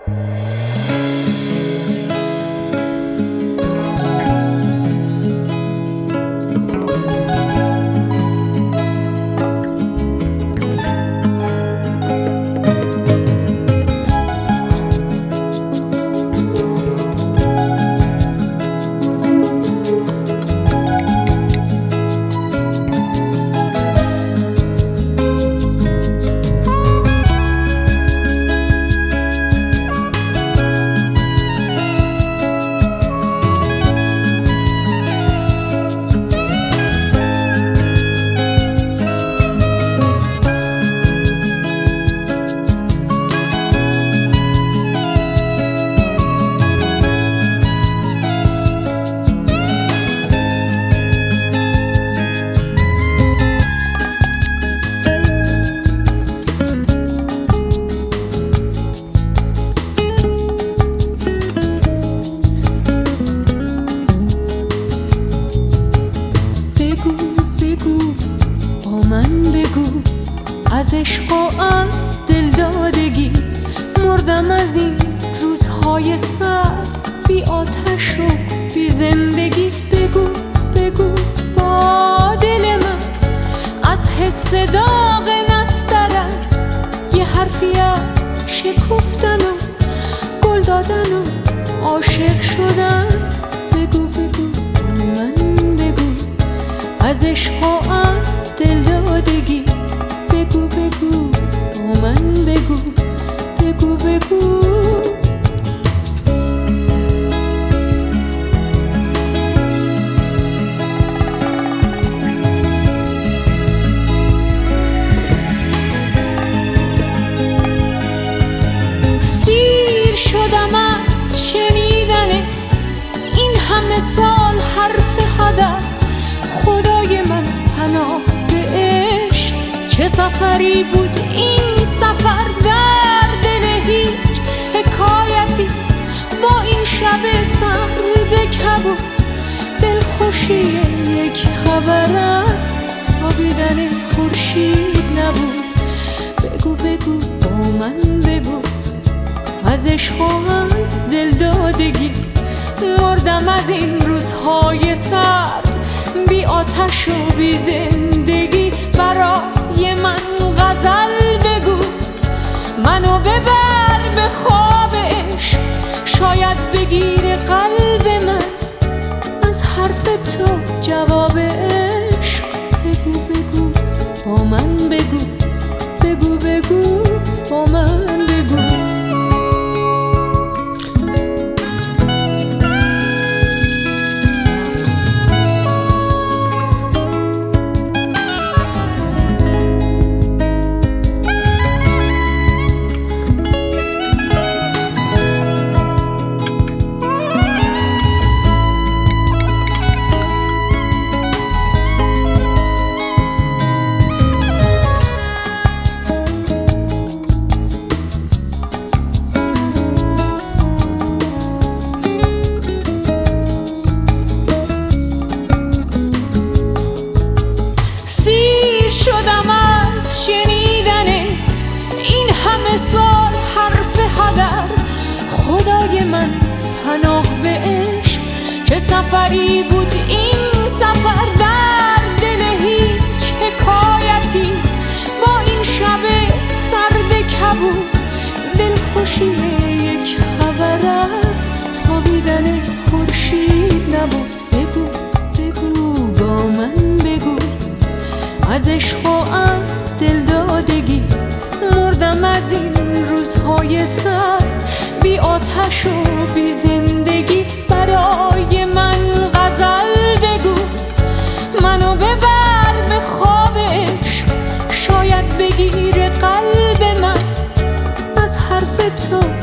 از عشق و از دلدادگی مردم از این روزهای سرد، بی آتش و بی زندگی. بگو بگو با دل من از حس داغ نسترن، یه حرفی از شکفتن و گل دادن و عاشق شدن. بگو بگو با من بگو از عشق و از دلدادگی. بگو بگو با من بگو بگو بگو. سیر شدم از شنیدن این همه سال حرف هدر. خدای من پناه به عشق، چه سفری بود این سفر. در دل هیچ حکایتی با این شب سرد کبود. دلخوشی یک خبر از تابیدن خورشید نبود. بگو بگو با من بگو از عشق و از دلدادگی مردم از این روزهای سرد، بی آتش و بی زندگی. برای من غزل بگو، منو ببر به خواب عشق، شاید بگیر قلب من از حرف تو جواب عشق. بگو بگو با من بگو بگو بگو با من بگو. شدم از شنیدن این همه سال حرف هدر. خدای من پناه به عشق، چه سفری بود این سفر. در دل هیچ حکایتی با این شب سرد کبود. دلخوشی یک خبر از تابیدن خورشید نبود. بگو بگو با من بگو از عشق و از دلدادگی مردم از این روزهای سرد، بی آتش و بی زندگی. برای من غزل بگو، منو ببر به خواب عشق، شاید بگیر قلب من از حرف تو